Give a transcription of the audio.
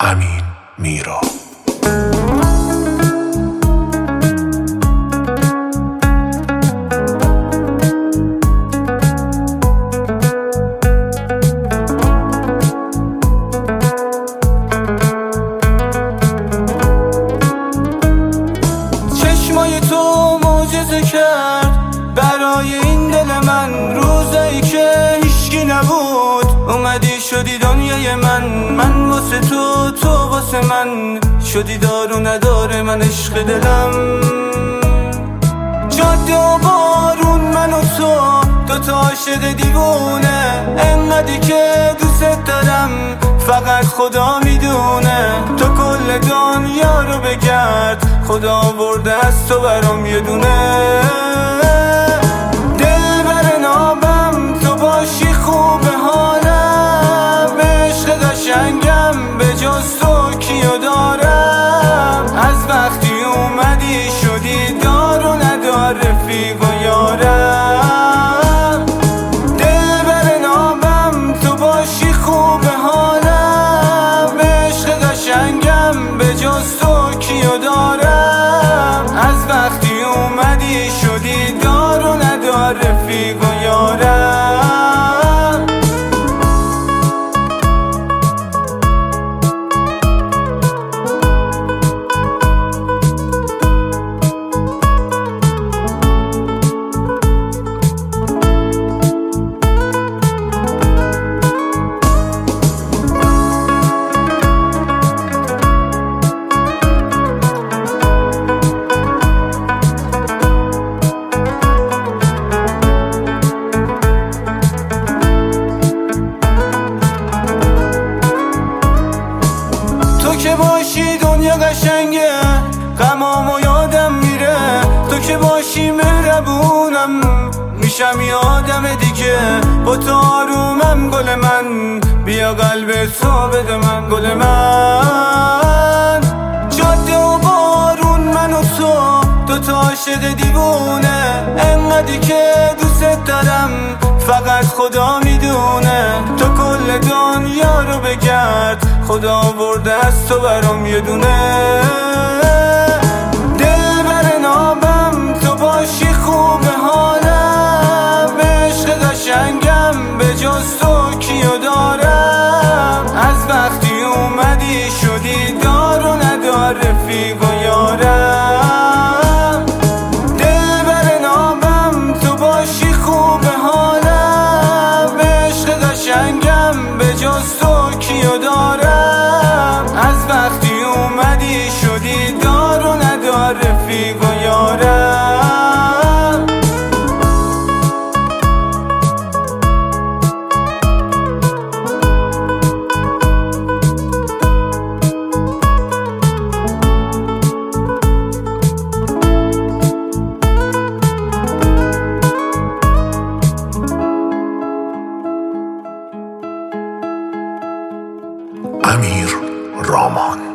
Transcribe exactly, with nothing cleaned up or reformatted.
امین میرا. چشمای تو معجزه کرد برای این دل من، روزایی که هیچکی نبود اومدی شدی دنیای من. من واسه تو، تو واسه من شدی دار و نداره من عشق دلم. جاده و بارون من و تو دوتا عاشق دیوونه، انقدری که دوست دارم فقط خدا میدونه. تو کل دنیا رو بگرد، خدا آورده از تو برام یه دونه. دل بر نابم تو باشی خوب حالم، عشق قشنگم به جز تو کیو دارم. از وقتی اومدی شدی دار و ندار رفیق و یارم. دل بر نابم تو باشی خوب حالم، عشق قشنگم به جز تو کیو دارم. از وقتی اومدی شدی دار و ندار رفیق و یارم. تو که باشی دنیا قشنگه، غمامو یادم میره. تو که باشی مهربونم، میشم یه آدم دیگه. با تو آرومم گل من، بیا قلب تو بده من گل من. جاده و بارون من و تو دوتا عاشق دیوونه، انقدری که دوست دارم فقط خدا میدونه. تو کل دنیا رو بگرد، خدا آورده از تو برام یه دونه. دل بر نابم تو باشی خوب حالم، عشق قشنگم به جز تو کیو دارم. از وقتی اومدی شدی دار و ندار رفیق و یارم. دل بر نابم تو باشی خوب حالم، عشق قشنگم به جز تو کیو دارم. از وقتی اومدی شدی دار و ندار رفیق و یارم. امیر رامان.